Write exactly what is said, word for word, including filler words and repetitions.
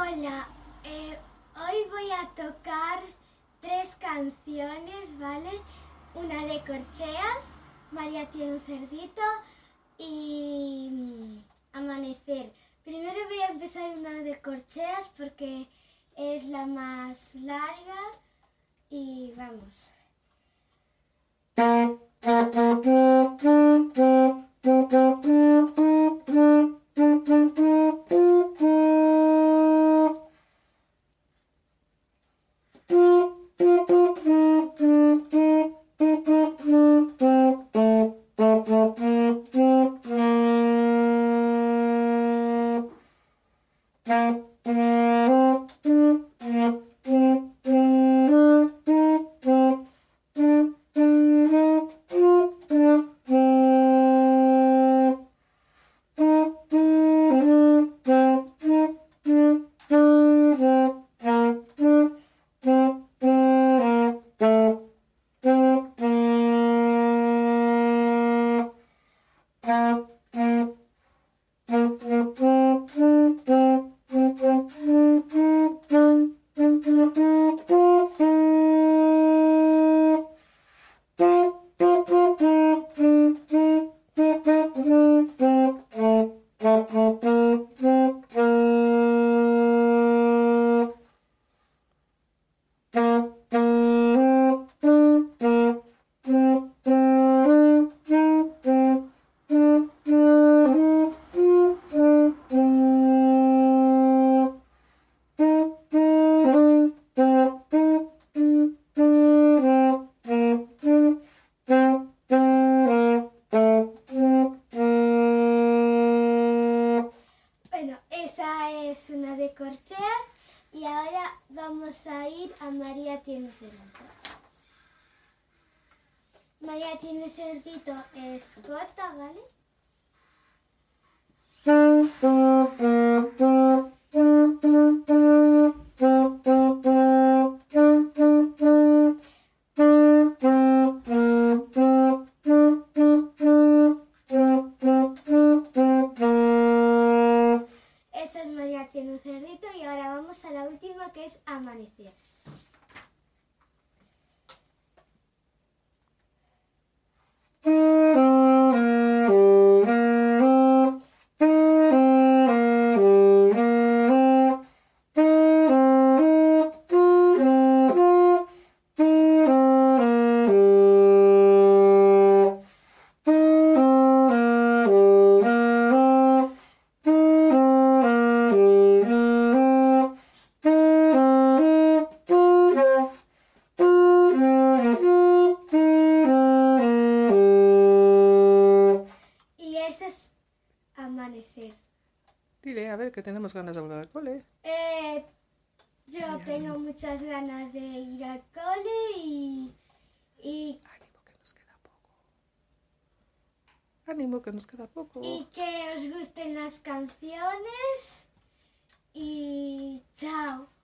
Hola, eh, hoy voy a tocar tres canciones, ¿vale? Una de Corcheas, María tiene un cerdito y mm, Amanecer. Primero voy a empezar una de Corcheas porque es la más larga y vamos. Bueno, esa es una de Corcheas y ahora vamos a ir a María tiene cerdito. María tiene cerdito es corta, ¿vale? Esa es María tiene un cerdito y ahora vamos a la última que es Amanecer. Y ese es Amanecer. Dile, a ver, que tenemos ganas de volver al cole. Eh, yo Ay, tengo ánimo. muchas ganas de ir al cole y, y, Ánimo, que nos queda poco. Ánimo, que nos queda poco. y que os gusten las canciones y chao.